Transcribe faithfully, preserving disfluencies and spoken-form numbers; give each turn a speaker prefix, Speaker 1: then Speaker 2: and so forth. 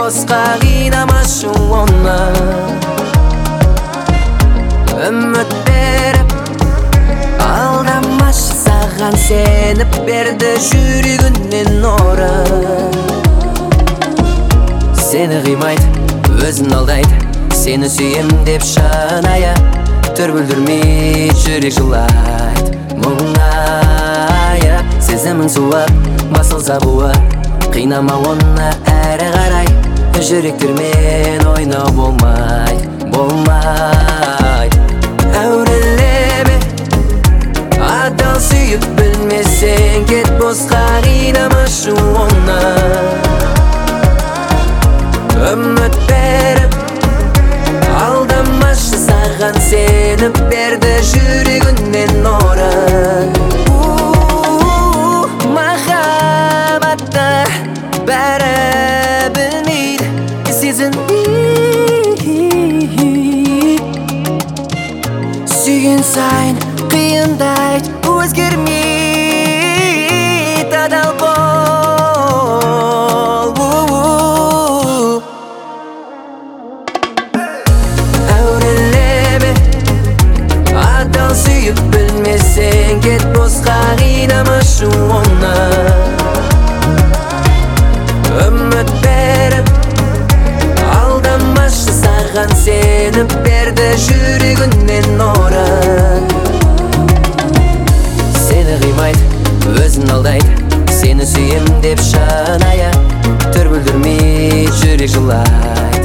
Speaker 1: босқа қинамашы оны. Үміт беріп алдамашы, саған сеніп берді жүрегінен нұры. Сені қимайды, өзін алдайды, сені сүйем деп шынайы. Түр бүлдірмей жүрек жылайды, мұңайы. Сезімін суап, басылса буы, қинама оны әрі қарай. Жүректермен ойнау болмайды, болмайды. Әурелеме, адал сүйіп білмесең, кет босқа қинамашы оны. Үміт беріп алдамашы, саған сеніп берді жүрегінен нұры. Махаббатты бәрі білмейді, сезінбейді. Сүйген сайын қиындайды, өзгермейді, адал бол. Сүйіп білмесең, кет босқа қинамашы оны. Үміт беріп алдамашы, саған сеніп берді жүрегінен нұры. Сені қимайды, өзін алдайды, сені сүйем деп шынайы. Түр бүлдірмей жүрек жылайды.